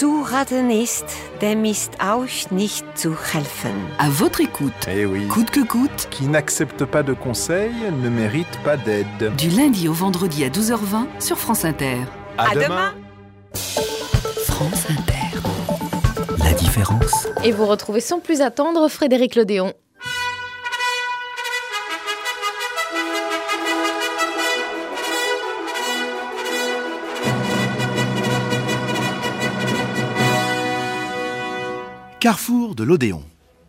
zu raten ist, dem ist auch nicht zu helfen. À votre écoute, Eh oui, coûte que coûte, qui n'accepte pas de conseils ne mérite pas d'aide. du lundi au vendredi à 12h20 sur France Inter. À demain. France Inter. La différence. Et vous retrouvez sans plus attendre Frédéric Lodéon. Carrefour de l'Odéon.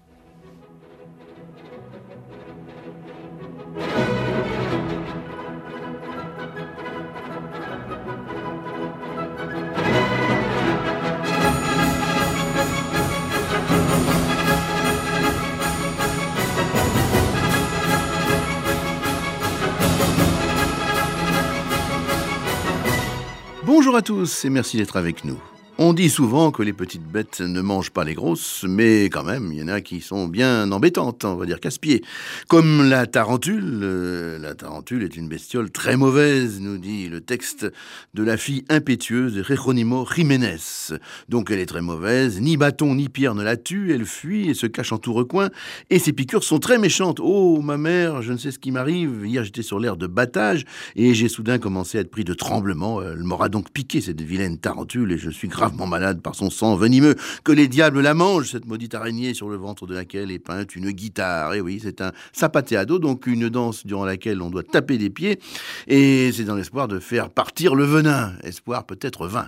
Bonjour à tous et merci d'être avec nous. On dit souvent que les petites bêtes ne mangent pas les grosses, mais quand même, il y en a qui sont bien embêtantes, on va dire casse-pieds. Comme la tarentule. La tarentule est une bestiole très mauvaise, nous dit le texte de la fille impétueuse de Jerónimo Jiménez. Donc elle est très mauvaise, ni bâton ni pierre ne la tue, elle fuit et se cache en tout recoin, et ses piqûres sont très méchantes. Oh, ma mère, je ne sais ce qui m'arrive. Hier, j'étais sur l'aire de battage, et j'ai soudain commencé à être pris de tremblements. Elle m'aura donc piqué, cette vilaine tarentule, et je suis gravement malade par son sang venimeux. Que les diables la mangent, cette maudite araignée sur le ventre de laquelle est peinte une guitare. Et oui, c'est un zapateado, donc une danse durant laquelle on doit taper des pieds, et c'est dans l'espoir de faire partir le venin. Espoir peut-être vain.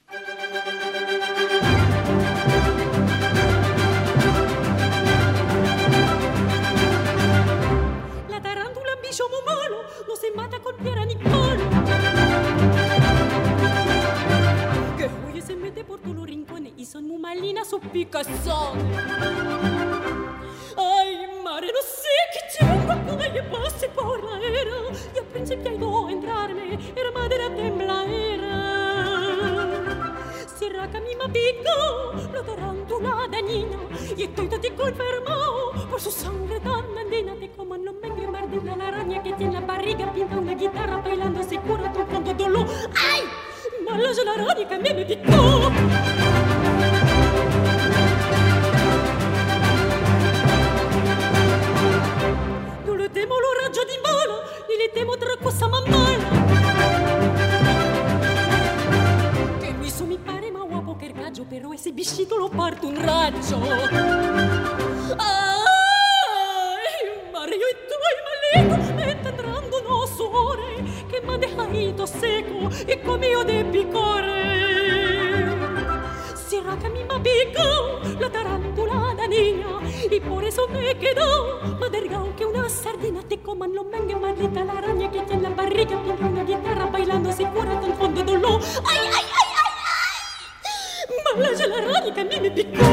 La tarántula bicho muy malo, no se mata con piedra ni palo. Que huye se mete por todos los rincones y son muy malinas sus picazón. Ay, mare, no sé qué chungo con ella pase por la era y al principio ido a entrarme, era madera tembladera. Sierra que a mí me picó la tarántula dañina y estoy tatico enfermo por su sangre tan andina. Te coman los mengues, mordida la araña que tiene la barriga, pinta una guitarra bailando, se cura tu fondo dolor. ¡Ay! Mala ya la araña que a mí me picó. Non le temo lo raggio di bala, ni le temo tra cosa mamala. Che mi su mi pare ma guapo che raggio, però ese bichito lo parto un raggio. Ay, mare, io e tu hai malito, me tendrando no suore, che m'ha dejadito seco y comido de picore. Sierra que a mí me picó la tarántula dañina y por eso me quedó más delgado que una sardina. Te coman los mengues, maldita la araña que tiene la barriga, tiene una guitarra bailando, se cura del fondo dolor. ¡Ay, ay, ay, ay, ay! Mala ya la araña que a mí me picó.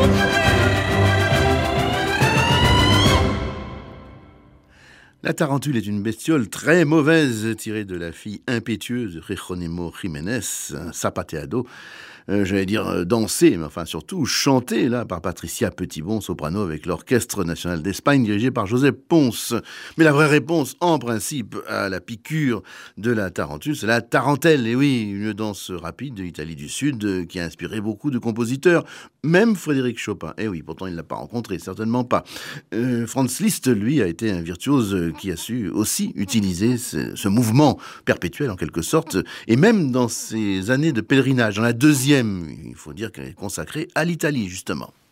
La tarentule est une bestiole très mauvaise, tirée de la fille impétueuse de Jerónimo Jiménez, un zapateado. J'allais dire danser, mais enfin surtout chanter, là, par Patricia Petitbon, soprano, avec l'Orchestre National d'Espagne, dirigé par Josep Pons. Mais la vraie réponse, en principe, à la piqûre de la tarentule, c'est la tarentelle. Et oui, une danse rapide de l'Italie du Sud qui a inspiré beaucoup de compositeurs, même Frédéric Chopin. Et oui, pourtant il ne l'a pas rencontré, certainement pas. Franz Liszt, lui, a été un virtuose qui a su aussi utiliser ce mouvement perpétuel, en quelque sorte, et même dans ses années de pèlerinage, dans la deuxième, il faut dire qu'elle est consacrée à l'Italie, justement.